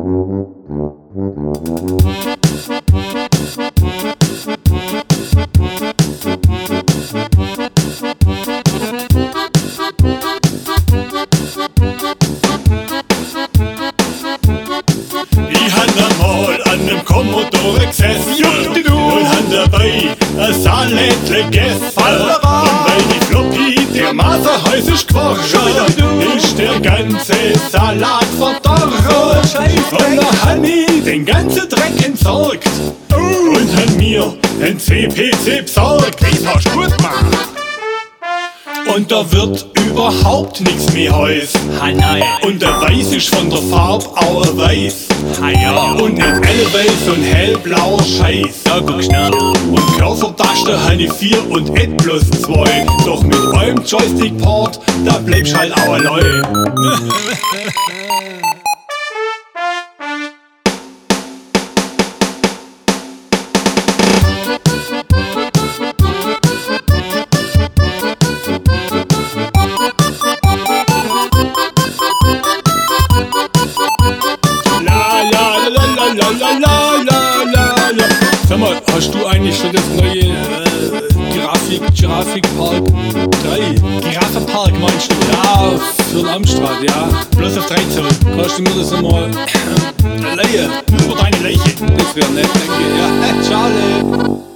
Commodore gesessen und han dabei ein Salätle gegessen. Und weil die Floppy dermaßen heiß ist geworden, ist der ganze Salat verdorren. Und da han ich den ganzen Dreck entsorgt und han mir den CPC besorgt. Das hast du gut gemacht. Und da wird überhaupt nichts mehr heiß. Und der Weiß ist von der Farbe auch weiß. Und nicht hellweiß und hellblau Scheiß. Und Körpertaste habe ich 4 und et plus 2. Doch mit eurem Joystick-Port, da bleibst halt auch allein. Sag mal, hast du eigentlich schon das neue Jurassic Park 3? Giraffenpark meinst du? Ja, für den Amstrad, ja. Bloß auf 13. Kannst du mir das einmal leihen? Über deine Leiche. Das wäre nett, danke. Ja, schade.